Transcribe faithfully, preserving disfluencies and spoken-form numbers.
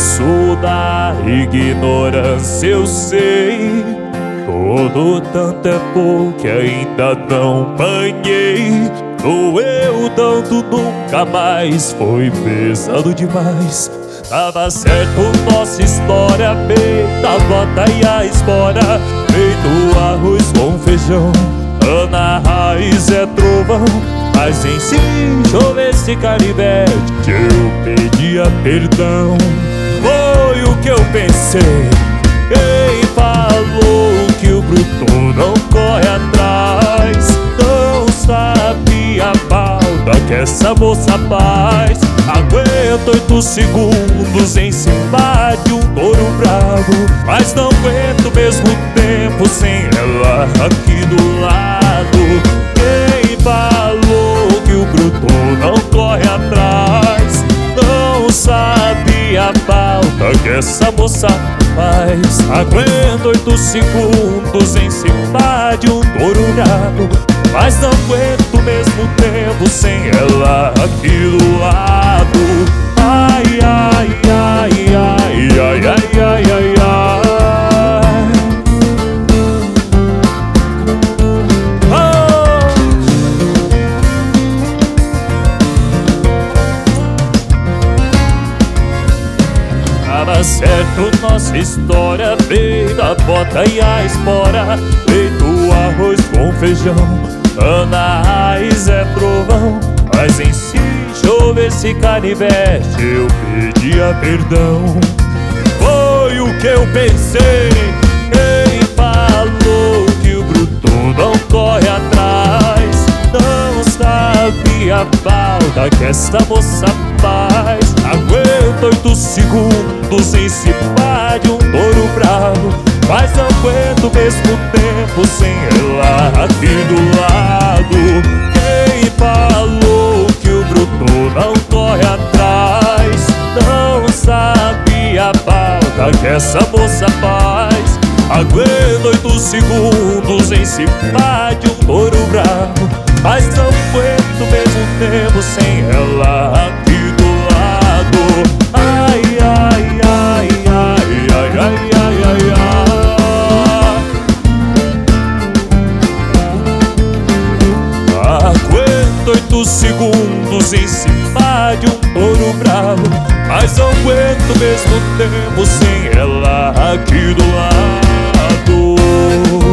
Sou da ignorância, eu sei. Todo tanto é pouco que ainda não banhei. Doeu tanto, nunca mais, foi pesado demais. Tava certo nossa história, feita a bota e a espora, feito arroz com feijão, Ana Raiz é trovão. Mas em si, chovesse canivete, eu pedia perdão. Foi o que eu pensei. Quem falou que o bruto não corre atrás não sabe a falta que essa moça faz. Aguento oito segundos em cima de um touro bravo, mas não aguento o mesmo tempo sem ela aqui do lado. Quem falou que o bruto não corre atrás não sabe a falta que essa moça faz. Aguento oito segundos em cima de um touro bravo, mas não aguento o mesmo tempo sem ela aqui do lado. Ai, ai, ai, ai, ai, ai, ai, ai, ai. Oh! Tava certo nossa história, feita a bota e a espora, feito arroz com feijão, Ana Raiz é trovão. Mas em si, chovesse canivete, eu pedia perdão. Foi o que eu pensei. Quem falou que o bruto não corre atrás não sabe a falta que essa moça faz. Aguento oito segundos em cima de um touro bravo, mas não aguento o mesmo tempo sem ela aqui do lado. Quem falou que o bruto não corre atrás não sabe a falta que essa moça faz. Aguento oito segundos em cima de um touro bravo, mas não aguento o mesmo tempo sem ela aqui do lado. Ai, ai, ai, ai, ai, ai, ai, ai, ai. Aguento oito segundos em cima de um touro bravo, mas não aguento o mesmo tempo sem ela aqui do lado.